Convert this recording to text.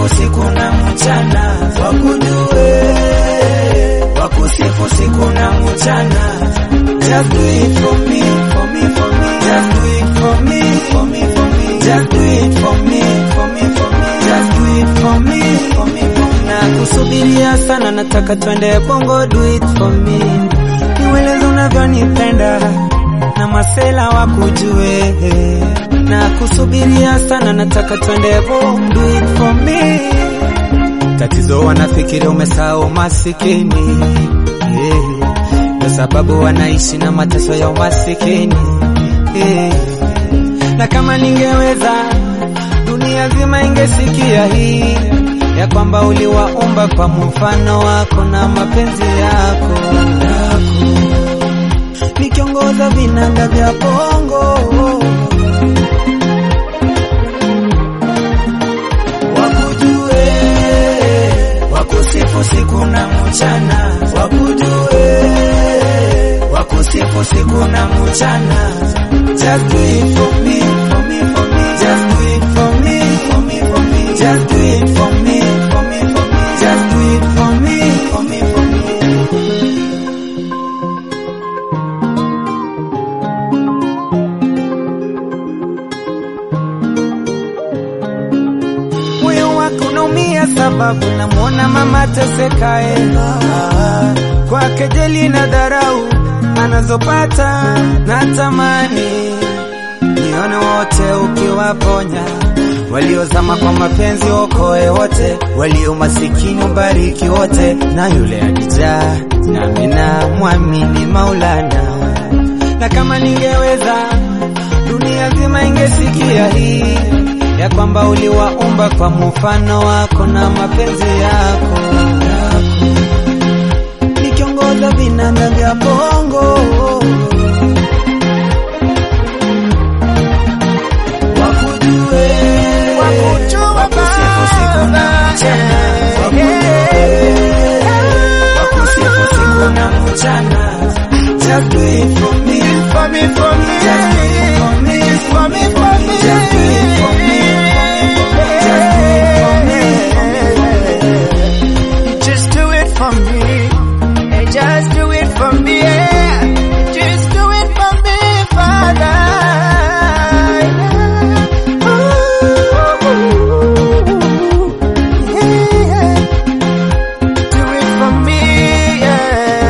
siku na mchana, wakujue, wakusifu siku na mchana. Just do it for me, for me, for me. Just do it for me, for me, for me. Just do it for me, for me, for me. Just do it for me, for me, for me. Na kusubiria sana, nataka twende Bongo, do it for me. Niweleze unavyonipenda na masela wakujue. Na kusubiria sana, nataka twende Bongo, do it for me. Tatizo wanafikiri umesahau masikini, kwa sababu wanaishi na mateso ya umasikini. Na kama ningeweza, dunia zima ingesikia hii, ya kwamba uliwaumba kwa mfano wako na mapenzi yako. Nikiongoza vinanda vya Bongo, wakujue, wakusifu siku na mchana, wakujue, wakusifu siku na mchana. Just do it for me, for me, for me. Just do it for me, for me, for me. Just do it for me, for me, for me. Just do it for me, for me, for me. Moyo wako unaumia sababu namuona mama tesekae, kwa kejeli na dharau anazopata. Natamani nione wote ukiwaponya, waliozama kwa mapenzi okoe wote, walio masikini ubariki wote, na yule alijaa nami na muamini Maulana. Na kama ningeweza, dunia zima ingesikia hii, ya kwamba uliwaumba kwa mfano wako na mapenzi yako. Nikiongoza vinanda vya Bongo, wakujue, wakusifu siku na mchana, wakujue, wakusifu siku na mchana. Just do it for me, for me, for me. Just do it for me, for me, for me. Just do it for me, for me, just do it for me. Just do it for me, yeah. Just do it for me, Father. Ooh, yeah. Do it for me, yeah.